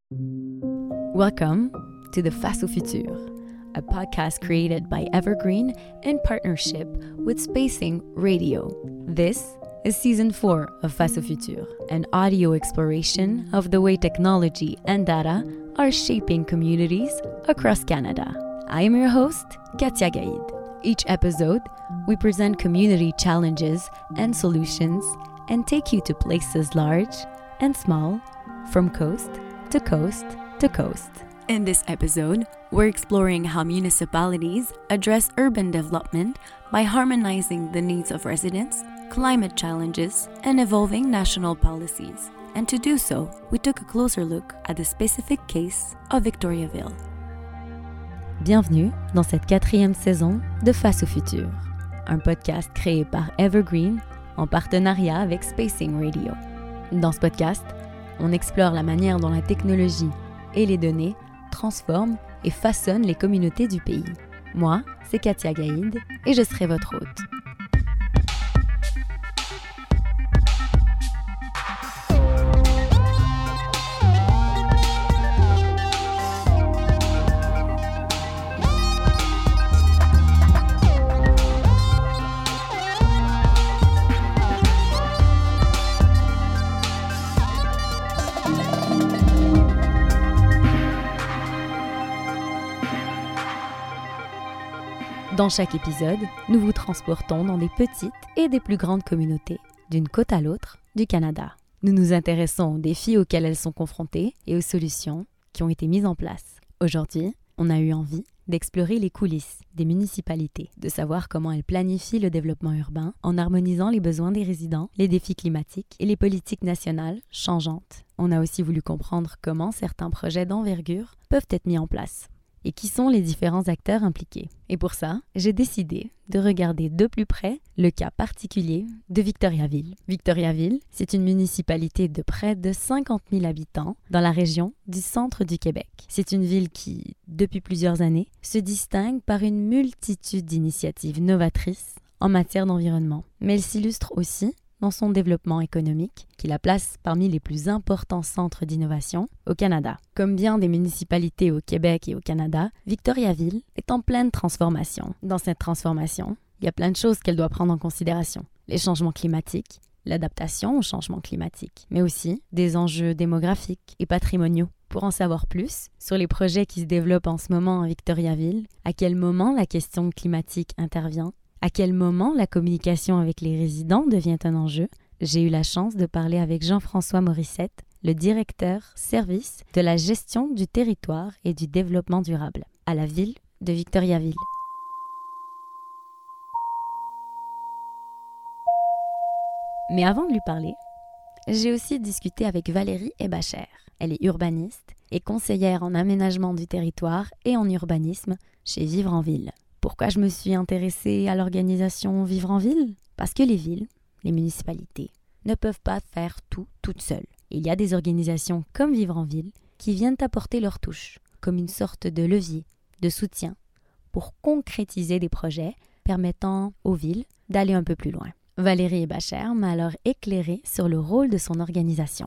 Welcome to the Face au Futur, a podcast created by Evergreen in partnership with Spacing Radio. This is Season 4 of Face au Futur, an audio exploration of the way technology and data are shaping communities across Canada. I am your host, Katia Gaïd. Each episode, we present community challenges and solutions and take you to places large and small, from coast to coast to coast. In this episode, we're exploring how municipalities address urban development by harmonizing the needs of residents, climate challenges, and evolving national policies. And to do so, we took a closer look at the specific case of Victoriaville. Bienvenue dans cette 4e saison de Face au Futur, un podcast créé par Evergreen en partenariat avec Spacing Radio. Dans ce podcast, on explore la manière dont la technologie et les données transforment et façonnent les communautés du pays. Moi, c'est Katia Gaïd et je serai votre hôte. Dans chaque épisode, nous vous transportons dans des petites et des plus grandes communautés, d'une côte à l'autre du Canada. Nous nous intéressons aux défis auxquels elles sont confrontées et aux solutions qui ont été mises en place. Aujourd'hui, on a eu envie d'explorer les coulisses des municipalités, de savoir comment elles planifient le développement urbain en harmonisant les besoins des résidents, les défis climatiques et les politiques nationales changeantes. On a aussi voulu comprendre comment certains projets d'envergure peuvent être mis en place. Et qui sont les différents acteurs impliqués. Et pour ça, j'ai décidé de regarder de plus près le cas particulier de Victoriaville. Victoriaville, c'est une municipalité de près de 50 000 habitants dans la région du centre du Québec. C'est une ville qui, depuis plusieurs années, se distingue par une multitude d'initiatives novatrices en matière d'environnement. Mais elle s'illustre aussi dans son développement économique, qui la place parmi les plus importants centres d'innovation au Canada. Comme bien des municipalités au Québec et au Canada, Victoriaville est en pleine transformation. Dans cette transformation, il y a plein de choses qu'elle doit prendre en considération. Les changements climatiques, l'adaptation au changement climatique, mais aussi des enjeux démographiques et patrimoniaux. Pour en savoir plus sur les projets qui se développent en ce moment à Victoriaville, à quel moment la question climatique intervient, à quel moment la communication avec les résidents devient un enjeu, j'ai eu la chance de parler avec Jean-François Morissette, le directeur service de la gestion du territoire et du développement durable à la ville de Victoriaville. Mais avant de lui parler, j'ai aussi discuté avec Valérie Hébachère. Elle est urbaniste et conseillère en aménagement du territoire et en urbanisme chez Vivre en Ville. Pourquoi je me suis intéressée à l'organisation Vivre en Ville ? Parce que les villes, les municipalités, ne peuvent pas faire tout toutes seules. Il y a des organisations comme Vivre en Ville qui viennent apporter leur touche, comme une sorte de levier, de soutien, pour concrétiser des projets permettant aux villes d'aller un peu plus loin. Valérie Hébachère m'a alors éclairée sur le rôle de son organisation.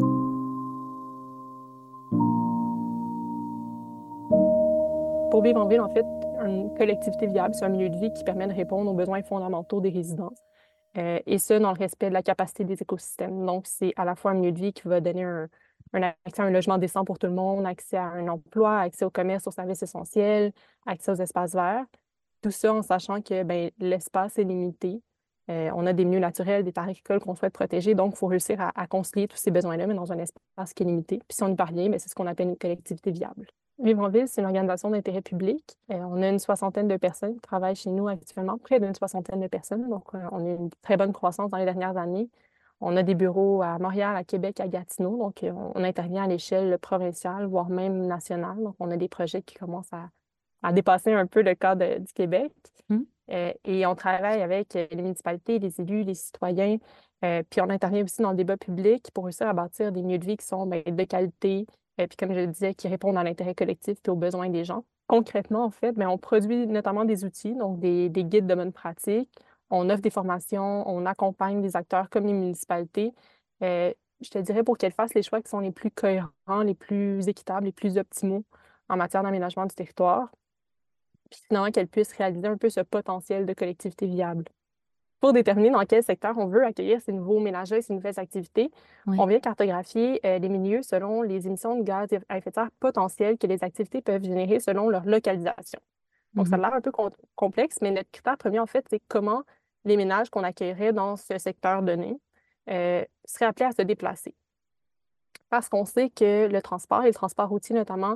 Pour Vivre en Ville, en fait, une collectivité viable, c'est un milieu de vie qui permet de répondre aux besoins fondamentaux des résidents, et ce, dans le respect de la capacité des écosystèmes. Donc, c'est à la fois un milieu de vie qui va donner un accès à un logement décent pour tout le monde, accès à un emploi, accès au commerce, aux services essentiels, accès aux espaces verts. Tout ça en sachant que l'espace est limité. On a des milieux naturels, des terres agricoles qu'on souhaite protéger, donc il faut réussir à concilier tous ces besoins-là, mais dans un espace qui est limité. Puis si on y parvient, c'est ce qu'on appelle une collectivité viable. Vivre en Ville, c'est une organisation d'intérêt public. On a une 60aine de personnes qui travaillent chez nous actuellement, près d'une 60aine de personnes. Donc, on a une très bonne croissance dans les dernières années. On a des bureaux à Montréal, à Québec, à Gatineau. Donc, on intervient à l'échelle provinciale, voire même nationale. Donc, on a des projets qui commencent à dépasser un peu le cadre du Québec. Et on travaille avec les municipalités, les élus, les citoyens. Puis on intervient aussi dans le débat public pour réussir à bâtir des milieux de vie qui sont de qualité, puis comme je le disais, qui répondent à l'intérêt collectif et aux besoins des gens. Concrètement, en fait, on produit notamment des outils, donc des guides de bonne pratique. On offre des formations, on accompagne des acteurs comme les municipalités. je te dirais pour qu'elle fasse les choix qui sont les plus cohérents, les plus équitables, les plus optimaux en matière d'aménagement du territoire, puis finalement qu'elle puisse réaliser un peu ce potentiel de collectivité viable. Pour déterminer dans quel secteur on veut accueillir ces nouveaux ménagers, ces nouvelles activités, on Oui. vient cartographier les milieux selon les émissions de gaz à effet de serre potentielles que les activités peuvent générer selon leur localisation. Donc, ça a Mhm. l'air un peu complexe, mais notre critère premier, en fait, c'est comment les ménages qu'on accueillerait dans ce secteur donné seraient appelés à se déplacer. Parce qu'on sait que le transport, et le transport routier notamment,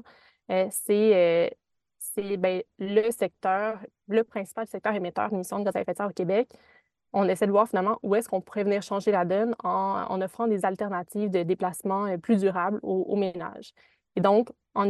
c'est ben, le secteur, le principal secteur émetteur d'émissions de gaz à effet de serre au Québec. On essaie de voir finalement où est-ce qu'on pourrait venir changer la donne en offrant des alternatives de déplacement plus durables aux ménages. Et donc,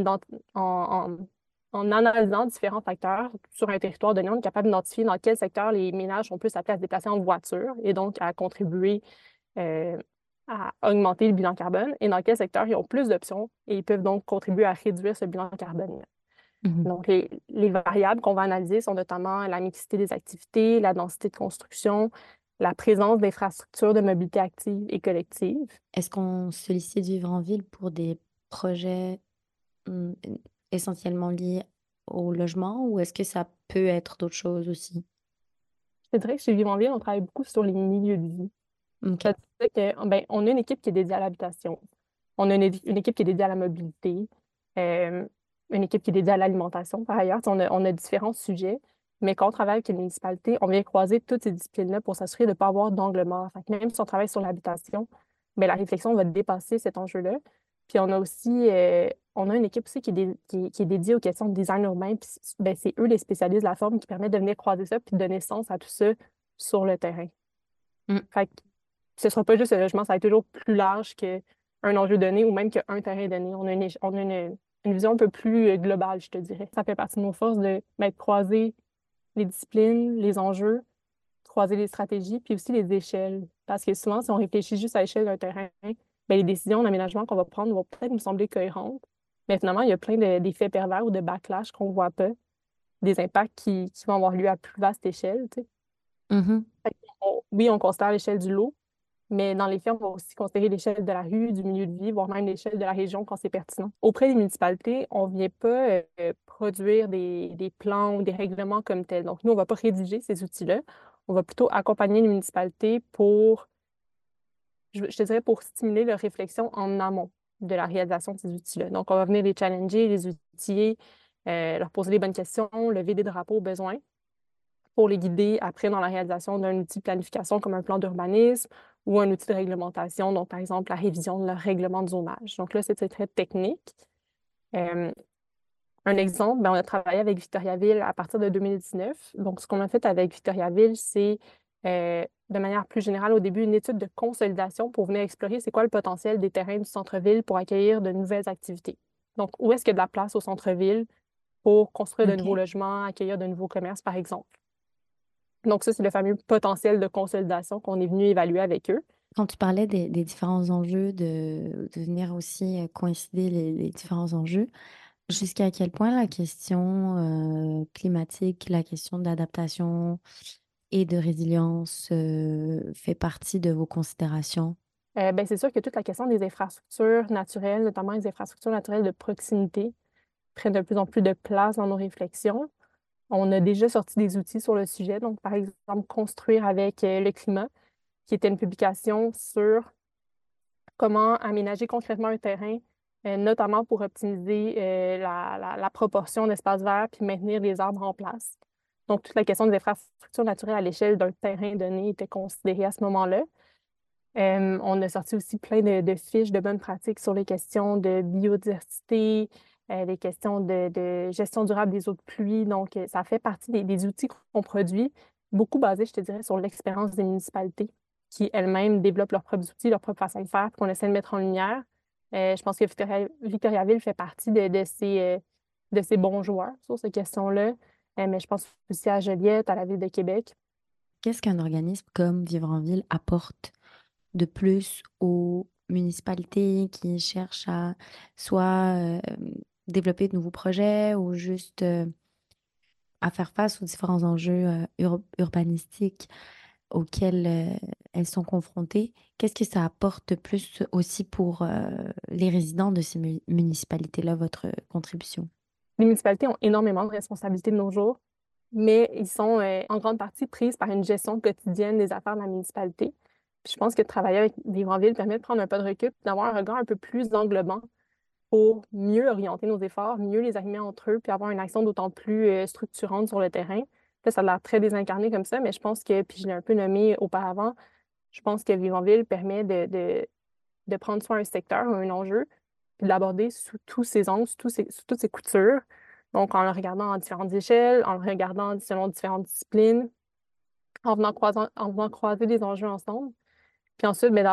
en analysant différents facteurs sur un territoire donné, on est capable d'identifier dans quel secteur les ménages sont plus appelés à se déplacer en voiture et donc à contribuer euh, à augmenter le bilan carbone et dans quel secteur ils ont plus d'options et ils peuvent donc contribuer à réduire ce bilan carbone. Mhm. Donc, les variables qu'on va analyser sont notamment la mixité des activités, la densité de construction, la présence d'infrastructures de mobilité active et collective. Est-ce qu'on sollicite Vivre en ville pour des projets hum, essentiellement liés au logement ou est-ce que ça peut être d'autres choses aussi? Je te dirais que chez Vivre en Ville, on travaille beaucoup sur les milieux de vie. OK. C'est-à-dire que, ben, on a une équipe qui est dédiée à l'habitation. On a une équipe qui est dédiée à la mobilité, euh, une équipe qui est dédiée à l'alimentation. Par ailleurs, on a différents sujets, mais quand on travaille avec une municipalité, on vient croiser toutes ces disciplines-là pour s'assurer de ne pas avoir d'angle mort. Fait que même si on travaille sur l'habitation, ben, la réflexion va dépasser cet enjeu-là. Puis on a aussi on a une équipe aussi qui est dédiée aux questions de design urbain. Puis ben, c'est eux les spécialistes de la forme qui permettent de venir croiser ça puis de donner sens à tout ça sur le terrain. Mm. Fait que ce ne sera pas juste le logement, ça va être toujours plus large qu'un enjeu donné ou même qu'un terrain donné. On a une vision un peu plus globale, je te dirais. Ça fait partie de nos forces de croiser les disciplines, les enjeux, croiser les stratégies, puis aussi les échelles. Parce que souvent, si on réfléchit juste à l'échelle d'un terrain, ben, les décisions d'aménagement qu'on va prendre vont peut-être nous sembler cohérentes. Mais finalement, il y a plein d'effets pervers ou de backlash qu'on ne voit pas, des impacts qui vont avoir lieu à plus vaste échelle, tu sais. Mhm. Fait oui, on considère l'échelle du lot, mais dans les faits, on va aussi considérer l'échelle de la rue, du milieu de vie, voire même l'échelle de la région quand c'est pertinent. Auprès des municipalités, on ne vient pas produire des plans ou des règlements comme tels. Donc, nous, on ne va pas rédiger ces outils-là. On va plutôt accompagner les municipalités pour, je te dirais, pour stimuler leur réflexion en amont de la réalisation de ces outils-là. Donc, on va venir les challenger, les outiller, leur poser les bonnes questions, lever des drapeaux au besoin pour les guider après dans la réalisation d'un outil de planification comme un plan d'urbanisme ou un outil de réglementation, donc par exemple la révision de leur règlement de zonage. Donc là, c'est très technique. Euh, un exemple, ben, on a travaillé avec Victoriaville à partir de 2019. Donc, ce qu'on a fait avec Victoriaville, c'est de manière plus générale, au début, une étude de consolidation pour venir explorer c'est quoi le potentiel des terrains du centre-ville pour accueillir de nouvelles activités. Donc, où est-ce qu'il y a de la place au centre-ville pour construire de nouveaux OK. logements, accueillir de nouveaux commerces, par exemple. Donc, ça, c'est le fameux potentiel de consolidation qu'on est venu évaluer avec eux. Quand tu parlais des différents enjeux, de venir aussi coïncider les différents enjeux, jusqu'à quel point la question climatique, la question d'adaptation et de résilience fait partie de vos considérations? Ben, c'est sûr que toute la question des infrastructures naturelles, notamment les infrastructures naturelles de proximité, prennent de plus en plus de place dans nos réflexions. On a déjà sorti des outils sur le sujet. Donc, par exemple, Construire avec le climat, qui était une publication sur comment aménager concrètement un terrain, notamment pour optimiser la proportion d'espaces verts puis maintenir les arbres en place. Donc, toute la question des infrastructures naturelles à l'échelle d'un terrain donné était considérée à ce moment-là. On a sorti aussi plein de fiches de bonnes pratiques sur les questions de biodiversité, les questions de gestion durable des eaux de pluie. Donc, ça fait partie des outils qu'on produit, beaucoup basés, je te dirais, sur l'expérience des municipalités qui elles-mêmes développent leurs propres outils, leur propre façon de faire, puis qu'on essaie de mettre en lumière. Je pense que Victoriaville fait partie de ces bons joueurs sur ces questions-là. Mais je pense aussi à Joliette, à la Ville de Québec. Qu'est-ce qu'un organisme comme Vivre en Ville apporte de plus aux municipalités qui cherchent à soit développer de nouveaux projets ou juste à faire face aux différents enjeux urbanistiques auxquels elles sont confrontées, qu'est-ce que ça apporte de plus aussi pour les résidents de ces municipalités-là, votre contribution? Les municipalités ont énormément de responsabilités de nos jours, mais ils sont en grande partie prises par une gestion quotidienne des affaires de la municipalité. Puis je pense que travailler avec Vivre en ville permet de prendre un pas de recul, puis d'avoir un regard un peu plus englobant pour mieux orienter nos efforts, mieux les animer entre eux, puis avoir une action d'autant plus structurante sur le terrain. Là, ça a l'air très désincarné comme ça, mais je pense que, puis je l'ai un peu nommé auparavant, je pense que Vivre en ville permet de prendre soit un secteur ou un enjeu, puis de l'aborder sous tous ses angles, sous toutes ses coutures. Donc, en le regardant en différentes échelles, en le regardant selon différentes disciplines, en venant croiser les enjeux ensemble. Puis ensuite, ben,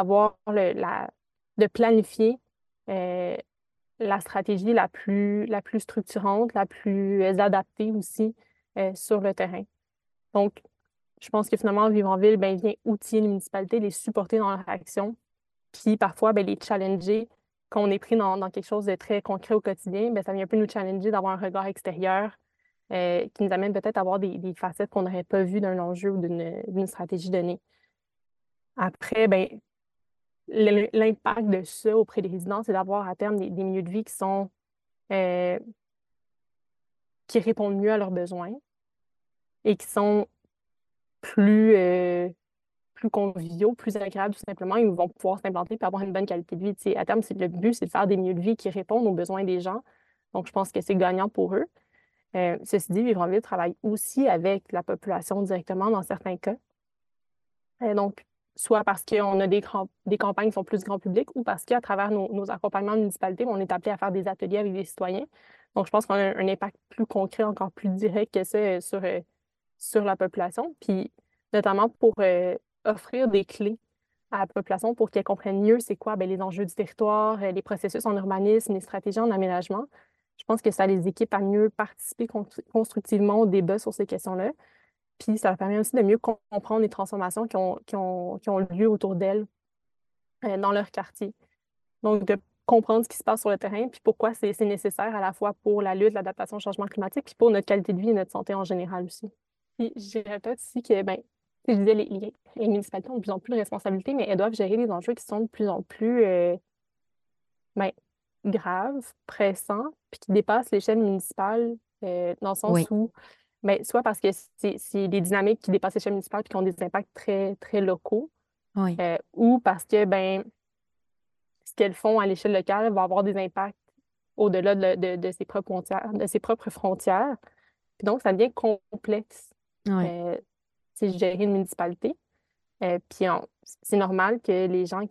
de planifier euh, la stratégie la plus structurante, la plus adaptée aussi sur le terrain. Donc, je pense que finalement, Vivre en ville, ben, vient outiller les municipalités, les supporter dans leur action, puis parfois, ben, les challenger. Quand on est pris dans quelque chose de très concret au quotidien, ben, ça vient un peu nous challenger d'avoir un regard extérieur qui nous amène peut-être à voir des facettes qu'on n'aurait pas vues d'un enjeu ou d'une stratégie donnée. Après, ben, l'impact de ça auprès des résidents, c'est d'avoir à terme des milieux de vie euh, qui répondent mieux à leurs besoins et qui sont plus, plus conviviaux, plus agréables, tout simplement. Ils vont pouvoir s'implanter et avoir une bonne qualité de vie. Tu sais, à terme, le but, c'est de faire des milieux de vie qui répondent aux besoins des gens. Donc, je pense que c'est gagnant pour eux. Ceci dit, Vivre en ville travaille aussi avec la population directement dans certains cas. Donc, soit parce qu'on a des campagnes qui sont plus grand public ou parce qu'à travers nos accompagnements de municipalité, on est appelé à faire des ateliers avec des citoyens. Donc, je pense qu'on a un impact plus concret, encore plus direct que ça sur la population. Puis, notamment pour offrir des clés à la population pour qu'elle comprenne mieux c'est quoi ben, les enjeux du territoire, les processus en urbanisme, les stratégies en aménagement. Je pense que ça les équipe à mieux participer constructivement au débat sur ces questions-là. Puis ça leur permet aussi de mieux comprendre les transformations qui ont lieu autour d'elles dans leur quartier. Donc, de comprendre ce qui se passe sur le terrain, puis pourquoi c'est nécessaire à la fois pour la lutte, l'adaptation au changement climatique, puis pour notre qualité de vie et notre santé en général aussi. Puis je dirais peut-être aussi que, ben, tu sais, je disais, les municipalités ont de plus en plus de responsabilités, mais elles doivent gérer des enjeux qui sont de plus en plus ben, graves, pressants, puis qui dépassent l'échelle municipale dans le sens Oui, où ben, soit parce que c'est des dynamiques qui dépassent l'échelle municipale et qui ont des impacts très, très locaux, oui, ou parce que ben, ce qu'elles font à l'échelle locale va avoir des impacts au-delà de ses propres frontières, de ses propres frontières. Puis donc, ça devient complexe, oui, euh, c'est gérer une municipalité. Puis c'est normal que les gens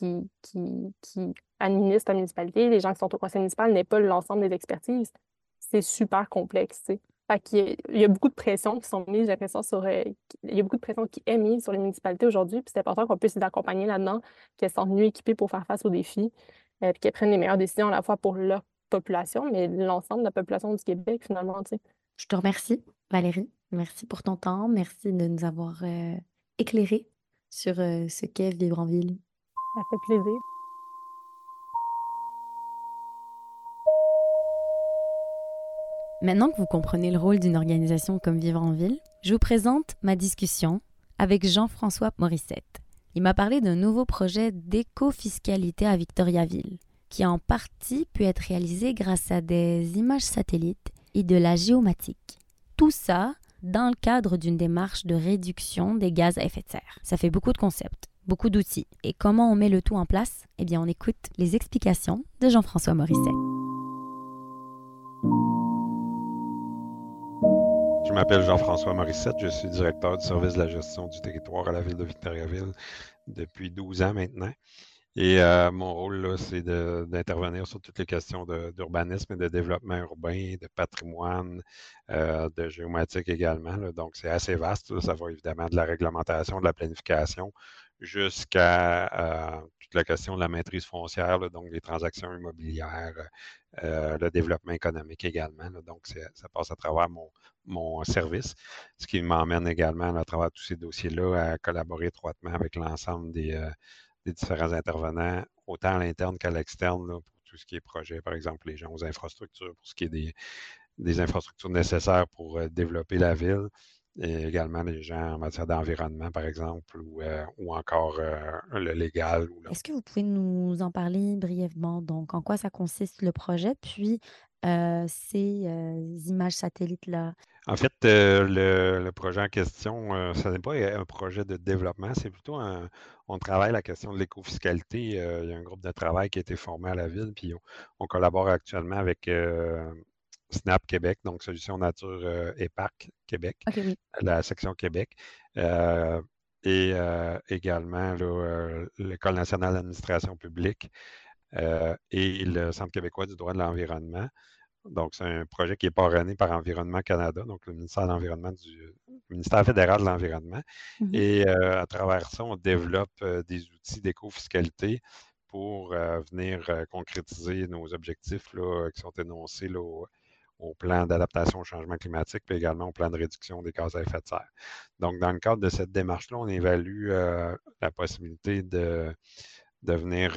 qui administrent la municipalité, les gens qui sont au conseil municipal n'aient pas l'ensemble des expertises. C'est super complexe, tu sais. Fait qu'il y a beaucoup de pression qui sont mises, j'ai l'impression, il y a beaucoup de pression qui est mise sur les municipalités aujourd'hui, puis c'est important qu'on puisse les accompagner là-dedans, qu'elles soient mieux équipées pour faire face aux défis, puis qu'elles prennent les meilleures décisions à la fois pour leur population, mais l'ensemble de la population du Québec, finalement, tu sais. je te remercie, Valérie. Merci pour ton temps. Merci de nous avoir éclairé sur ce qu'est vivre en ville. Ça fait plaisir. Maintenant que vous comprenez le rôle d'une organisation comme Vivre en ville, je vous présente ma discussion avec Jean-François Morissette. Il m'a parlé d'un nouveau projet d'éco-fiscalité à Victoriaville, qui en partie peut être réalisé grâce à des images satellites et de la géomatique. Tout ça dans le cadre d'une démarche de réduction des gaz à effet de serre. Ça fait beaucoup de concepts, beaucoup d'outils. Et comment on met le tout en place? Eh bien, on écoute les explications de Jean-François Morissette. Je m'appelle Jean-François Morissette, je suis directeur du service de la gestion du territoire à la ville de Victoriaville depuis 12 ans maintenant. Et mon rôle, là, c'est d'intervenir sur toutes les questions d'urbanisme et de développement urbain, de patrimoine, de géomatique également, là. Donc, c'est assez vaste, là. Ça va évidemment de la réglementation, de la planification, jusqu'à toute la question de la maîtrise foncière, là, donc les transactions immobilières, le développement économique également, là. Donc, ça passe à travers mon service, ce qui m'emmène également à travers tous ces dossiers-là à collaborer étroitement avec l'ensemble des différents intervenants, autant à l'interne qu'à l'externe, là, pour tout ce qui est projet, par exemple, les gens aux infrastructures, pour ce qui est des infrastructures nécessaires pour développer la ville, et également les gens en matière d'environnement, par exemple, ou encore le légal. Est-ce que vous pouvez nous en parler brièvement? Donc, en quoi ça consiste le projet? Puis, ces, images satellites-là? En fait, le projet en question, ce n'est pas un projet de développement, c'est plutôt on travaille la question de l'écofiscalité. Il y a un groupe de travail qui a été formé à la ville, puis on collabore actuellement avec SNAP Québec, donc Solutions Nature et Parcs Québec, OK, oui. la section Québec, euh, et également là, l'École nationale d'administration publique et le Centre québécois du droit de l'environnement. Donc, c'est un projet qui est parrainé par Environnement Canada, donc le ministère de l'Environnement du ministère fédéral de l'Environnement. Mmh. Et à travers ça, on développe des outils d'éco-fiscalité pour venir concrétiser nos objectifs là, qui sont énoncés là, au plan d'adaptation au changement climatique, puis également au plan de réduction des gaz à effet de serre. Donc, dans le cadre de cette démarche-là, on évalue la possibilité de venir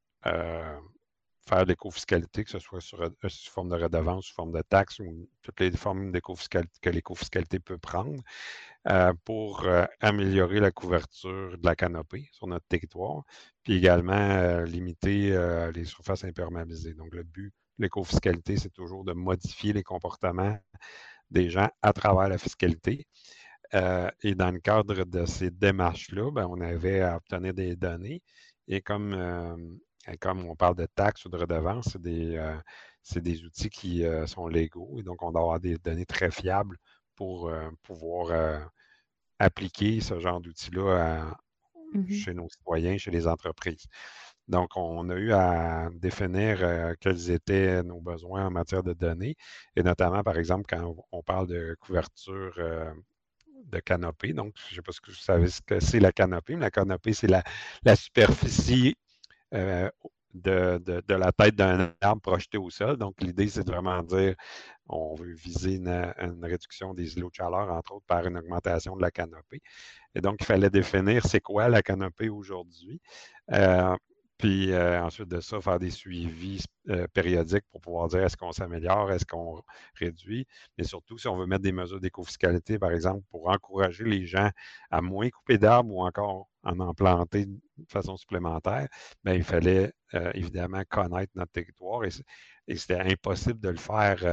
faire de l'écofiscalité, que ce soit sous forme de redevance, sous forme de taxe ou toutes les formes d'écofiscalité que l'écofiscalité peut prendre pour améliorer la couverture de la canopée sur notre territoire, puis également limiter les surfaces imperméabilisées. Donc, le but de l'écofiscalité, c'est toujours de modifier les comportements des gens à travers la fiscalité. Et dans le cadre de ces démarches-là, ben, on avait à obtenir des données. Et comme on parle de taxes ou de redevances, c'est des outils qui sont légaux. Et donc, on doit avoir des données très fiables pour pouvoir appliquer ce genre d'outils-là Mmh. chez nos citoyens, chez les entreprises. Donc, on a eu à définir quels étaient nos besoins en matière de données, et notamment, par exemple, quand on parle de couverture de canopée. Donc, je ne sais pas si vous savez ce que c'est la canopée, mais la canopée, c'est la superficie euh, de la tête d'un arbre projeté au sol. Donc, l'idée, c'est de vraiment dire on veut viser une réduction des îlots de chaleur, entre autres, par une augmentation de la canopée. Et donc, il fallait définir c'est quoi la canopée aujourd'hui. Euh, Puis ensuite de ça, faire des suivis périodiques pour pouvoir dire est-ce qu'on s'améliore, est-ce qu'on réduit, mais surtout si on veut mettre des mesures d'écofiscalité, par exemple, pour encourager les gens à moins couper d'arbres ou encore en planter de façon supplémentaire, bien, il fallait évidemment connaître notre territoire et c'était impossible de le faire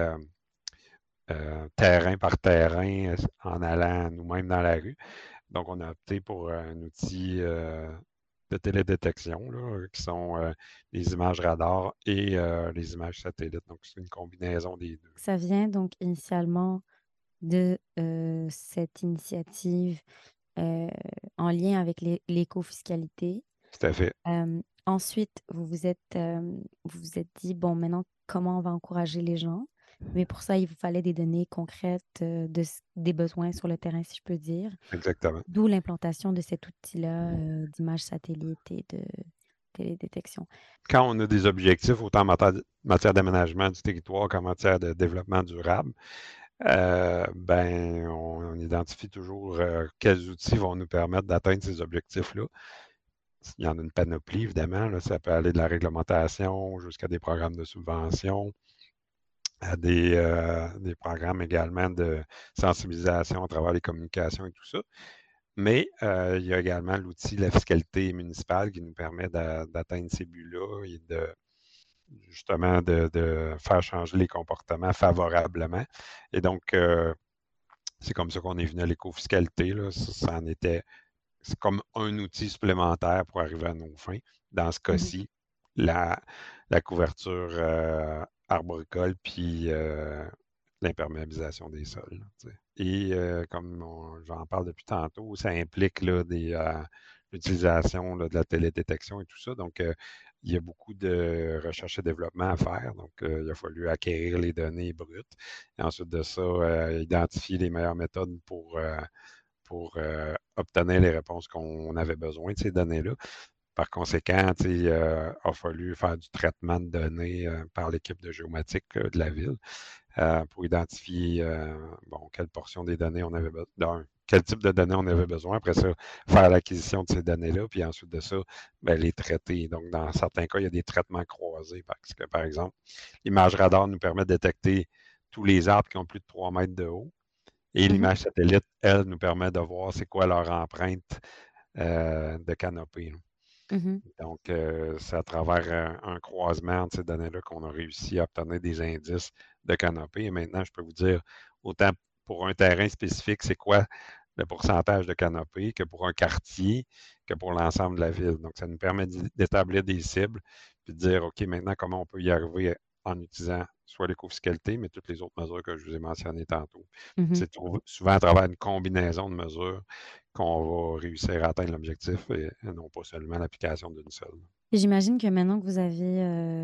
terrain par terrain en allant nous-mêmes dans la rue. Donc, on a opté pour un outil de télédétection, là, qui sont les images radar et les images satellites. Donc, c'est une combinaison des deux. Ça vient donc initialement de, cette initiative, heu, en lien avec l'écofiscalité. Tout à fait. Ensuite, vous vous êtes dit: «Bon, maintenant, comment on va encourager les gens?» Mais pour ça, il vous fallait des données concrètes, des besoins sur le terrain, si je peux dire. Exactement. D'où l'implantation de cet outil-là, d'images satellites et de télédétection. Quand on a des objectifs, autant en matière d'aménagement du territoire qu'en matière de développement durable, ben, on identifie toujours quels outils vont nous permettre d'atteindre ces objectifs-là. Il y en a une panoplie, évidemment. Là, ça peut aller de la réglementation jusqu'à des programmes de subvention, à des programmes également de sensibilisation à travers les communications et tout ça. Mais il y a également l'outil de la fiscalité municipale qui nous permet d'atteindre ces buts-là et justement de faire changer les comportements favorablement. Et donc, c'est comme ça qu'on est venu à l'écofiscalité. Là. C'est comme un outil supplémentaire pour arriver à nos fins. Dans ce Mmh. cas-ci, la, la couverture arboricole puis l'imperméabilisation des sols. Là, et comme j'en parle depuis tantôt, ça implique là, l'utilisation de la télédétection et tout ça. Donc, il y a beaucoup de recherche et développement à faire. Donc, il a fallu acquérir les données brutes. Et ensuite de ça, identifier les meilleures méthodes pour obtenir les réponses qu'on avait besoin de ces données-là. Par conséquent, il a fallu faire du traitement de données par l'équipe de géomatique de la ville pour identifier quelle portion des données on avait besoin, quel type de données on avait besoin. Après ça, faire l'acquisition de ces données-là, puis ensuite de ça, ben, les traiter. Donc, dans certains cas, il y a des traitements croisés parce que, par exemple, l'image radar nous permet de détecter tous les arbres qui ont plus de 3 mètres de haut. Et Mhm, l'image satellite, elle, nous permet de voir c'est quoi leur empreinte de canopée. mhm. Donc, c'est à travers un croisement de ces données-là qu'on a réussi à obtenir des indices de canopée. Et maintenant, je peux vous dire, autant pour un terrain spécifique, c'est quoi le pourcentage de canopée que pour un quartier, que pour l'ensemble de la ville. Donc, ça nous permet d'établir des cibles, puis de dire, OK, maintenant, comment on peut y arriver en utilisant soit l'éco-fiscalité, mais toutes les autres mesures que je vous ai mentionnées tantôt. Mhm. C'est souvent à travers une combinaison de mesures qu'on va réussir à atteindre l'objectif et non pas seulement l'application d'une seule. Et j'imagine que maintenant que vous avez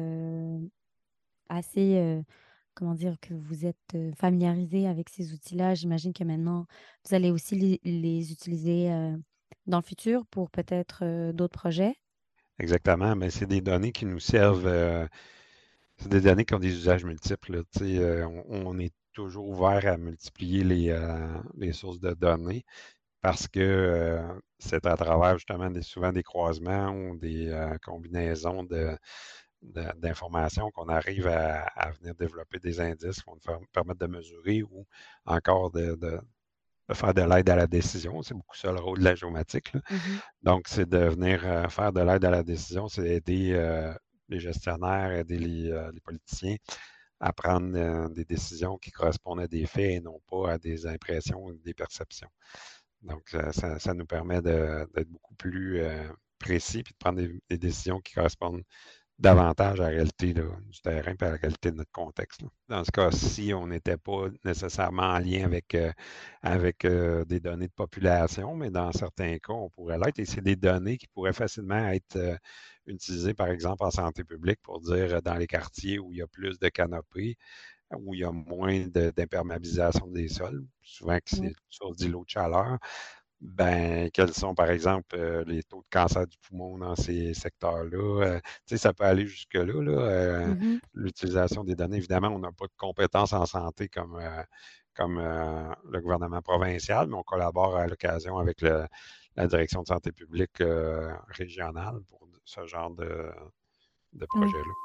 assez, comment dire, que vous êtes familiarisé avec ces outils-là, j'imagine que maintenant, vous allez aussi les utiliser dans le futur pour peut-être d'autres projets. Exactement, mais c'est des données qui nous servent, c'est des données qui ont des usages multiples. Là, on est toujours ouvert à multiplier les sources de données parce que c'est à travers justement souvent des croisements ou des combinaisons d'informations qu'on arrive à venir développer des indices qui vont nous permettre de mesurer ou encore de faire de l'aide à la décision. C'est beaucoup ça le rôle de la géomatique, là. Mhm. Donc, c'est de venir faire de l'aide à la décision, c'est aider les gestionnaires, aider les politiciens à prendre des décisions qui correspondent à des faits et non pas à des impressions ou des perceptions. Donc, ça nous permet d'être beaucoup plus précis et de prendre des décisions qui correspondent davantage à la réalité là, du terrain et à la réalité de notre contexte. Là. Dans ce cas-ci, on n'était pas nécessairement en lien avec des données de population, mais dans certains cas, on pourrait l'être. Et c'est des données qui pourraient facilement être utilisées, par exemple, en santé publique pour dire dans les quartiers où il y a plus de canopées, où il y a moins d'imperméabilisation des sols, souvent que c'est Oui. source d'îlots de chaleur. Ben, quels sont, par exemple, les taux de cancer du poumon dans ces secteurs-là? Ça peut aller jusque-là, là, Mhm. l'utilisation des données. Évidemment, on n'a pas de compétences en santé comme le gouvernement provincial, mais on collabore à l'occasion avec la direction de santé publique régionale pour ce genre de Oui. projet-là.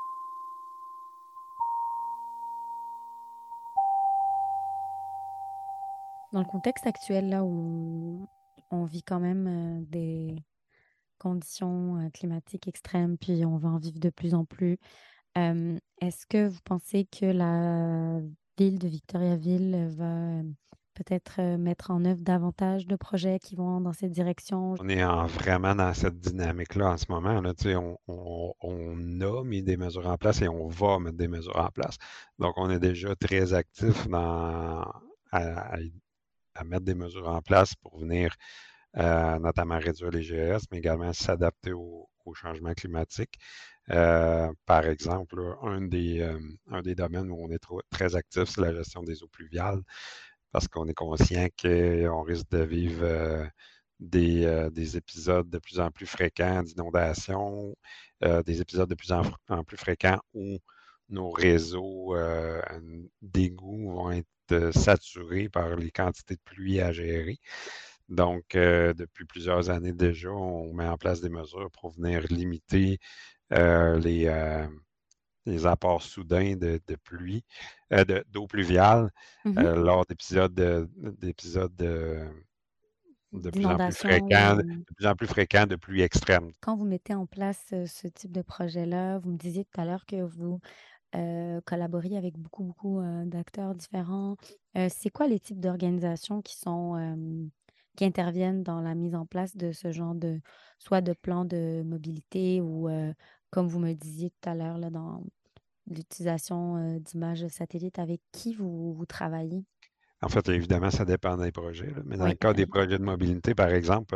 Dans le contexte actuel, là où on vit quand même des conditions climatiques extrêmes, puis on va en vivre de plus en plus, est-ce que vous pensez que la ville de Victoriaville va peut-être mettre en œuvre davantage de projets qui vont dans cette direction? On est vraiment dans cette dynamique-là en ce moment. Là, on a mis des mesures en place et on va mettre des mesures en place. Donc, on est déjà très actif à, à mettre des mesures en place pour venir notamment réduire les GES, mais également s'adapter au changement climatique. Par exemple, là, un des domaines où on est très actif, c'est la gestion des eaux pluviales, parce qu'on est conscient qu'on risque de vivre des épisodes de plus en plus fréquents d'inondation, des épisodes de plus en plus fréquents où nos réseaux d'égouts vont être saturés par les quantités de pluie à gérer. Donc, depuis plusieurs années déjà, on met en place des mesures pour venir limiter euh, les, euh, les apports soudains de pluie, d'eau pluviale Mhm. lors d'épisodes de plus en plus D'inondation fréquents, ou de pluie extrême. quand vous mettez en place ce type de projet-là, vous me disiez tout à l'heure que vous collaborer avec beaucoup, beaucoup, d'acteurs différents. C'est quoi les types d'organisations qui sont, qui interviennent dans la mise en place de ce genre de soit de plan de mobilité ou, comme vous me disiez tout à l'heure là, dans l'utilisation, d'images satellites, avec qui vous travaillez? En fait, évidemment, ça dépend des projets, là, mais dans le Oui, cas ben des oui. projets de mobilité, par exemple,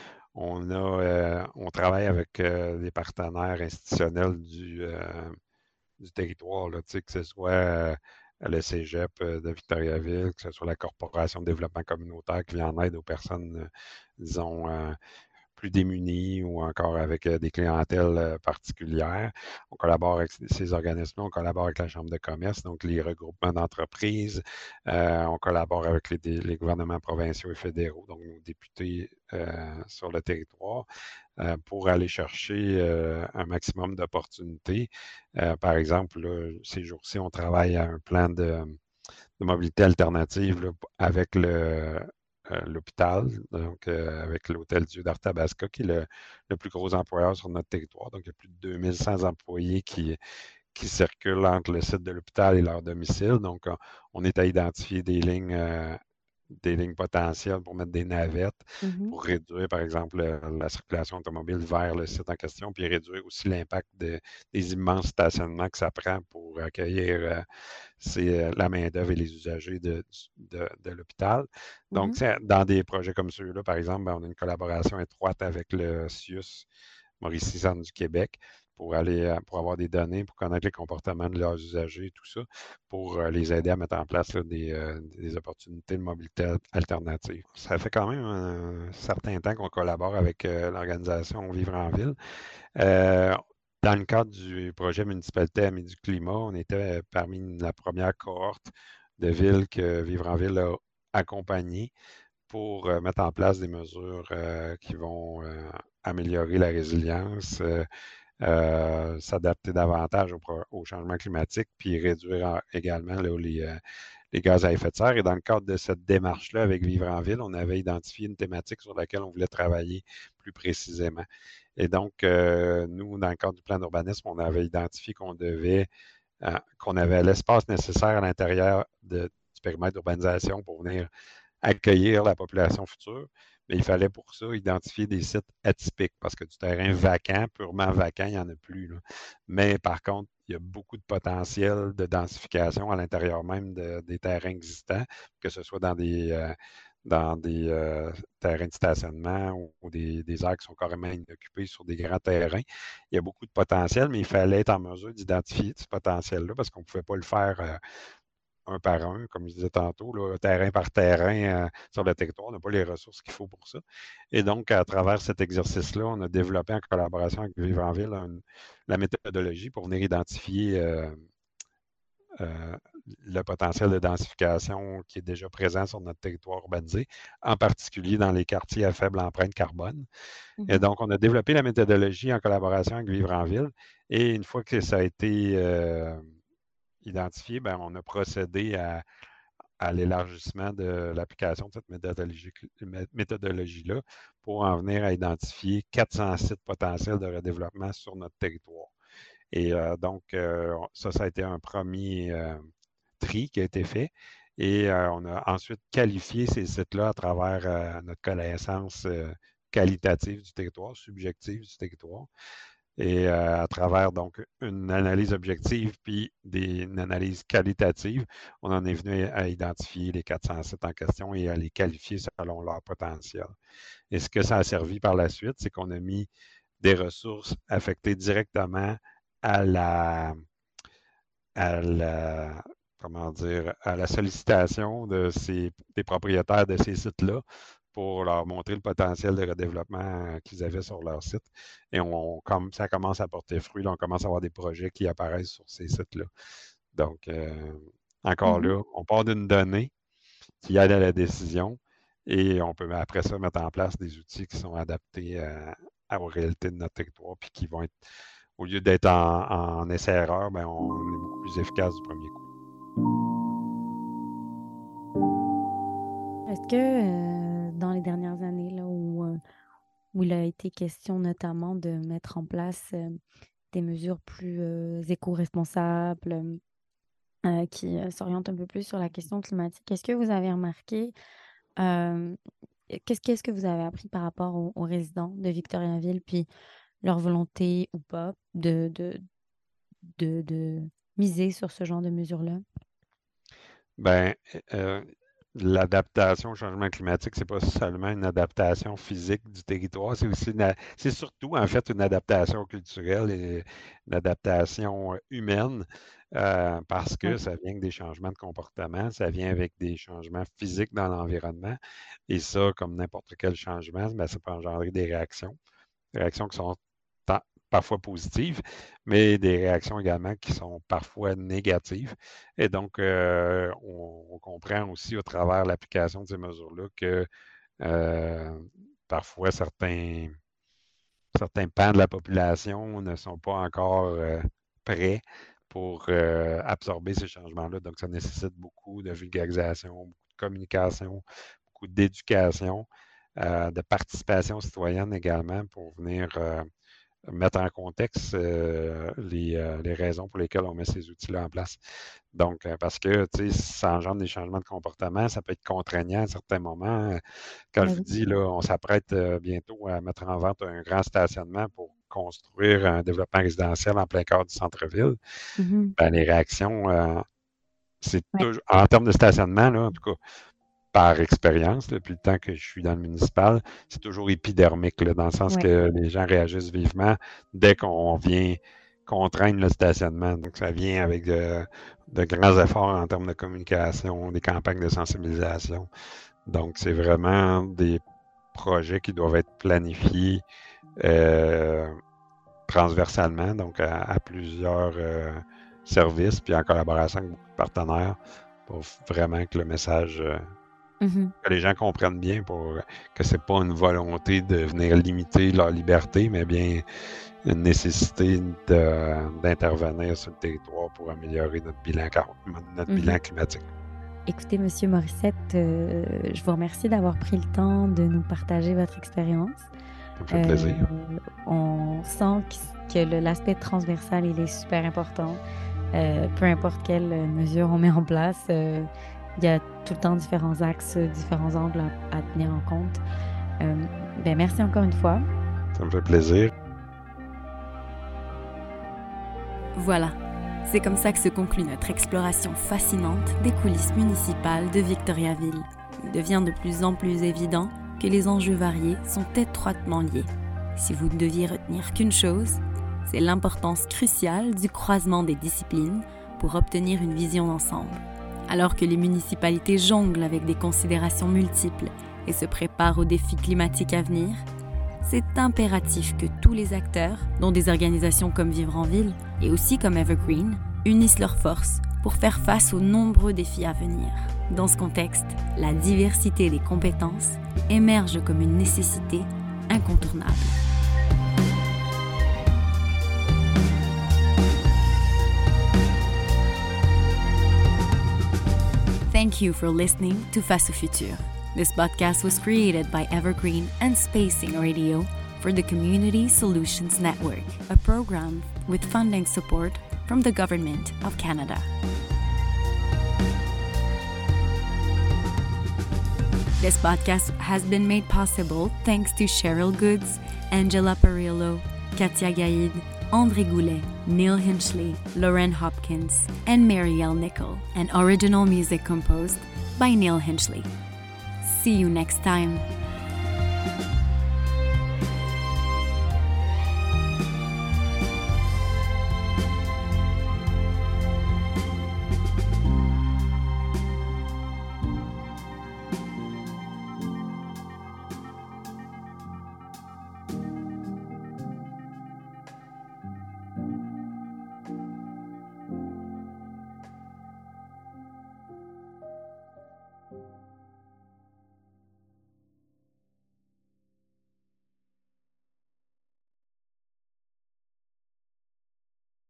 on travaille avec des partenaires institutionnels du territoire, là, que ce soit le Cégep de Victoriaville, que ce soit la Corporation de développement communautaire qui vient en aide aux personnes, disons, plus démunis ou encore avec des clientèles particulières. On collabore avec ces organismes-là, on collabore avec la Chambre de commerce, donc les regroupements d'entreprises. On collabore avec les gouvernements provinciaux et fédéraux, donc nos députés sur le territoire, pour aller chercher un maximum d'opportunités. Par exemple, là, ces jours-ci, on travaille à un plan de mobilité alternative là, avec l'hôpital, donc avec l'Hôtel Dieu d'Arthabasca, qui est le plus gros employeur sur notre territoire. Donc, il y a plus de 2100 employés qui circulent entre le site de l'hôpital et leur domicile. Donc, on est à identifier des lignes potentielles pour mettre des navettes, Mhm. pour réduire, par exemple, la circulation automobile vers le site en question, puis réduire aussi l'impact des immenses stationnements que ça prend pour accueillir la main-d'œuvre et les usagers de l'hôpital. Donc, Mhm. dans des projets comme ceux-là, par exemple, ben, on a une collaboration étroite avec le CIUS, Mauricie Centre du Québec, pour avoir des données, pour connaître les comportements de leurs usagers et tout ça, pour les aider à mettre en place là, des opportunités de mobilité alternative. Ça fait quand même un certain temps qu'on collabore avec l'organisation Vivre en Ville. Euh, Dans le cadre du projet Municipalité Amis du Climat, on était parmi la première cohorte de villes que Vivre en Ville a accompagné pour mettre en place des mesures qui vont améliorer la résilience, s'adapter davantage au changement climatique, puis réduire également là, les gaz à effet de serre. Et dans le cadre de cette démarche-là, avec Vivre en Ville, on avait identifié une thématique sur laquelle on voulait travailler plus précisément. Et donc, nous, dans le cadre du plan d'urbanisme, on avait identifié qu'on avait l'espace nécessaire à l'intérieur du périmètre d'urbanisation pour venir accueillir la population future, mais il fallait pour ça identifier des sites atypiques parce que du terrain vacant, purement vacant, il n'y en a plus, là. Mais par contre, il y a beaucoup de potentiel de densification à l'intérieur même des terrains existants, que ce soit dans des terrains de stationnement ou des aires qui sont carrément inoccupées sur des grands terrains. Il y a beaucoup de potentiel, mais il fallait être en mesure d'identifier ce potentiel-là parce qu'on ne pouvait pas le faire un par un, comme je disais tantôt, là, terrain par terrain sur le territoire. On n'a pas les ressources qu'il faut pour ça. Et donc, à travers cet exercice-là, on a développé en collaboration avec Vivre en Ville la méthodologie pour venir identifier euh, le potentiel de densification qui est déjà présent sur notre territoire urbanisé, en particulier dans les quartiers à faible empreinte carbone. Et Mhm. donc, on a développé la méthodologie en collaboration avec Vivre en Ville. Et une fois que ça a été identifié, ben, on a procédé à l'élargissement de l'application de cette méthodologie-là pour en venir à identifier 400 sites potentiels de redéveloppement sur notre territoire. Et donc, ça a été un premier tri qui a été fait. Et on a ensuite qualifié ces sites-là à travers notre connaissance qualitative du territoire, subjective du territoire. Et à travers donc une analyse objective puis une analyse qualitative, on en est venu à identifier les 400 sites en question et à les qualifier selon leur potentiel. Et ce que ça a servi par la suite, c'est qu'on a mis des ressources affectées directement à la comment dire, à la sollicitation des propriétaires de ces sites-là pour leur montrer le potentiel de redéveloppement qu'ils avaient sur leur site. Et comme ça commence à porter fruit, là, on commence à avoir des projets qui apparaissent sur ces sites-là. Donc, encore Mhm. là, on part d'une donnée qui aide à la décision et on peut après ça mettre en place des outils qui sont adaptés aux réalités de notre territoire puis qui vont être, au lieu d'être en essai-erreur, ben, on est beaucoup plus efficace du premier coup. Est-ce que dans les dernières années, là, où il a été question notamment de mettre en place des mesures plus éco-responsables, qui s'orientent un peu plus sur la question climatique, est-ce que vous avez remarqué, euh, qu'est-ce que vous avez appris par rapport aux résidents de Victoriaville, puis leur volonté ou pas de miser sur ce genre de mesures-là? Ben, euh, l'adaptation au changement climatique, c'est pas seulement une adaptation physique du territoire, c'est surtout en fait une adaptation culturelle et une adaptation humaine parce que Oui. ça vient avec des changements de comportement, ça vient avec des changements physiques dans l'environnement et ça, comme n'importe quel changement, ben, ça peut engendrer des réactions qui sont parfois positives, mais des réactions également qui sont parfois négatives. Et donc, on comprend aussi au travers l'application de ces mesures-là que euh, parfois certains pans de la population ne sont pas encore prêts pour absorber ces changements-là. Donc, ça nécessite beaucoup de vulgarisation, beaucoup de communication, beaucoup d'éducation, de participation citoyenne également pour venir mettre en contexte les raisons pour lesquelles on met ces outils-là en place. Donc, parce que, tu sais, ça engendre des changements de comportement, ça peut être contraignant à certains moments. Quand je vous dis, là, on s'apprête bientôt à mettre en vente un grand stationnement pour construire un développement résidentiel en plein cœur du centre-ville, ben, les réactions, c'est toujours, en termes de stationnement, là, en tout cas, par expérience, depuis le temps que je suis dans le municipal, c'est toujours épidermique, là, dans le sens que les gens réagissent vivement dès qu'on vient contraindre le stationnement. Donc, ça vient avec de grands efforts en termes de communication, des campagnes de sensibilisation. Donc, c'est vraiment des projets qui doivent être planifiés transversalement, donc à plusieurs services, puis en collaboration avec beaucoup de partenaires pour vraiment que le message... que les gens comprennent bien pour que c'est pas une volonté de venir limiter leur liberté, mais bien une nécessité d'intervenir sur le territoire pour améliorer notre bilan climatique. Écoutez, Monsieur Morissette, je vous remercie d'avoir pris le temps de nous partager votre expérience. Ça me fait plaisir. On sent que l'aspect transversal, il est super important. Peu importe quelle mesure on met en place, il y a tout le temps différents axes, différents angles à tenir en compte. Merci encore une fois. Ça me fait plaisir. Voilà, c'est comme ça que se conclut notre exploration fascinante des coulisses municipales de Victoriaville. Il devient de plus en plus évident que les enjeux variés sont étroitement liés. Si vous ne deviez retenir qu'une chose, c'est l'importance cruciale du croisement des disciplines pour obtenir une vision d'ensemble. Alors que les municipalités jonglent avec des considérations multiples et se préparent aux défis climatiques à venir, c'est impératif que tous les acteurs, dont des organisations comme Vivre en Ville et aussi comme Evergreen, unissent leurs forces pour faire face aux nombreux défis à venir. Dans ce contexte, la diversité des compétences émerge comme une nécessité incontournable. Thank you for listening to Face au Futur. This podcast was created by Evergreen and Spacing Radio for the Community Solutions Network, a program with funding support from the Government of Canada. This podcast has been made possible thanks to Cheryl Goods, Angela Perillo, Katia Gaïd, André Goulet, Neil Hinchley, Lauren Hopkins, and Marielle Nickel, and original music composed by Neil Hinchley. See you next time.